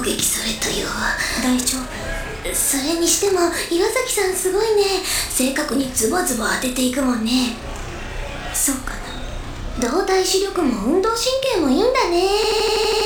攻撃されたよ。 大丈夫？ それにしても岩崎さんすごいね。正確にズバズバ当てていくもんね。 そうかな。 動体視力も運動神経もいいんだね。